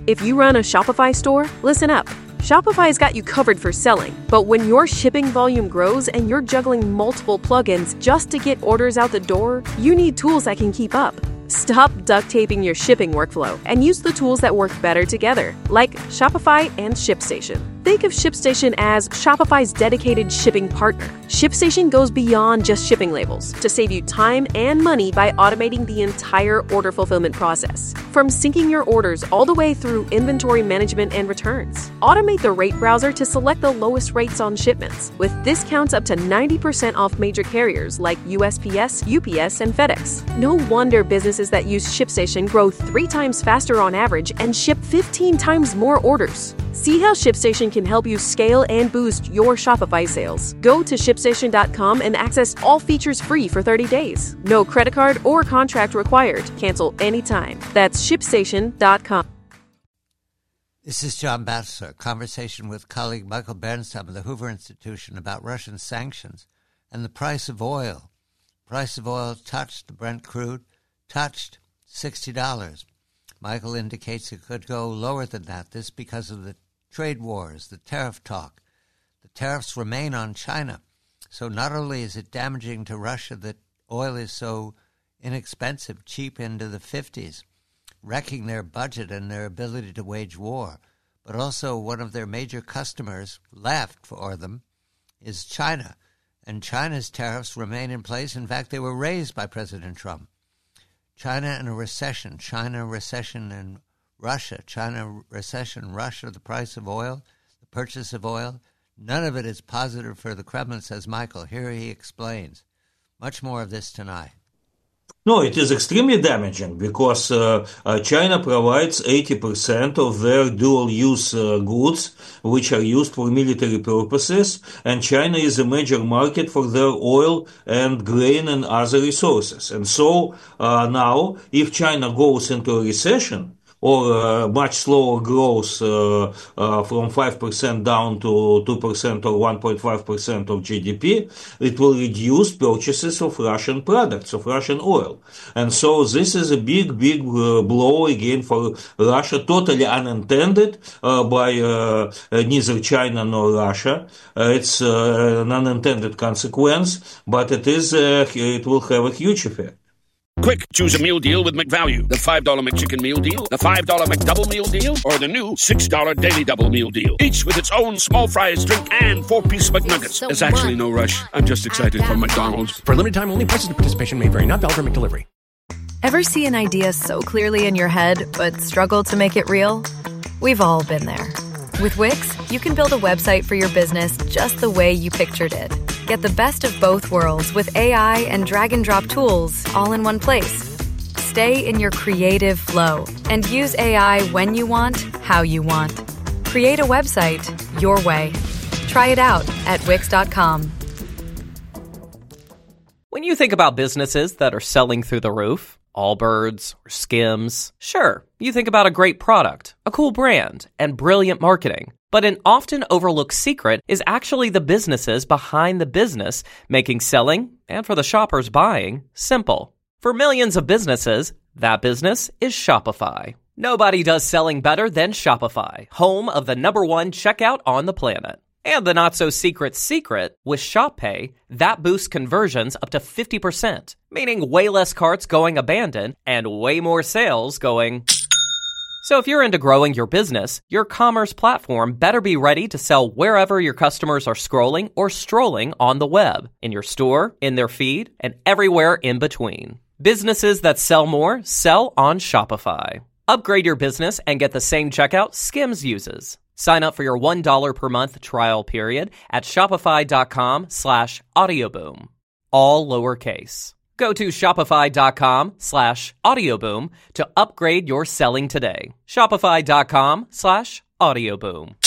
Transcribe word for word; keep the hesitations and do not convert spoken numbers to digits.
If you run a Shopify store, listen up. Shopify's got you covered for selling, but when your shipping volume grows and you're juggling multiple plugins just to get orders out the door, you need tools that can keep up. Stop duct taping your shipping workflow and use the tools that work better together, like Shopify and ShipStation. Think of ShipStation as Shopify's dedicated shipping partner. ShipStation goes beyond just shipping labels to save you time and money by automating the entire order fulfillment process. From syncing your orders all the way through inventory management and returns. Automate the rate browser to select the lowest rates on shipments, with discounts up to ninety percent off major carriers like U S P S, U P S, and FedEx. No wonder businesses that use ShipStation grow three times faster on average and ship fifteen times more orders. See how ShipStation can help you scale and boost your Shopify sales. Go to ship station dot com and access all features free for thirty days. No credit card or contract required. Cancel anytime. That's ship station dot com. This is John Batchelor, a conversation with colleague Michael Bernstein of the Hoover Institution about Russian sanctions and the price of oil. Price of oil touched the Brent crude, touched sixty dollars. Michael indicates it could go lower than that, this because of the trade wars, the tariff talk. The tariffs remain on China. So not only is it damaging to Russia that oil is so inexpensive, cheap into the fifties, wrecking their budget and their ability to wage war, but also one of their major customers left for them is China. And China's tariffs remain in place. In fact, they were raised by President Trump. China in a recession, China recession and Russia, China recession, Russia, the price of oil, the purchase of oil, none of it is positive for the Kremlin, says Michael. Here he explains. Much more of this tonight. No, it is extremely damaging because uh, uh, China provides eighty percent of their dual-use uh, goods, which are used for military purposes, and China is a major market for their oil and grain and other resources. And so uh, now, if China goes into a recession, or uh, much slower growth uh, uh, from five percent down to two percent or one point five percent of G D P, it will reduce purchases of Russian products, of Russian oil. And so this is a big, big uh, blow again for Russia, totally unintended uh, by uh, neither China nor Russia. Uh, it's uh, an unintended consequence, but it is uh, it will have a huge effect. Quick, choose a meal deal with McValue. The five dollar McChicken meal deal, the five dollar McDouble meal deal, or the new six dollar Daily Double meal deal. Each with its own small fries, drink, and four-piece McNuggets. So There's actually no rush. I'm just excited for McDonald's. For limited time only, prices and participation may vary. Not valid for McDelivery. Ever see an idea so clearly in your head, but struggle to make it real? We've all been there. With Wix, you can build a website for your business just the way you pictured it. Get the best of both worlds with A I and drag-and-drop tools all in one place. Stay in your creative flow and use A I when you want, how you want. Create a website your way. Try it out at wix dot com. When you think about businesses that are selling through the roof, Allbirds or Skims, sure, you think about a great product, a cool brand, and brilliant marketing. But an often overlooked secret is actually the businesses behind the business, making selling, and for the shoppers buying, simple. For millions of businesses, that business is Shopify. Nobody does selling better than Shopify, home of the number one checkout on the planet. And the not-so-secret secret, with Shop Pay, that boosts conversions up to fifty percent, meaning way less carts going abandoned and way more sales going... So if you're into growing your business, your commerce platform better be ready to sell wherever your customers are scrolling or strolling on the web, in your store, in their feed, and everywhere in between. Businesses that sell more sell on Shopify. Upgrade your business and get the same checkout Skims uses. Sign up for your one dollar per month trial period at shopify.com slash audioboom. All lowercase. Go to shopify.com slash audioboom to upgrade your selling today. Shopify.com slash audioboom.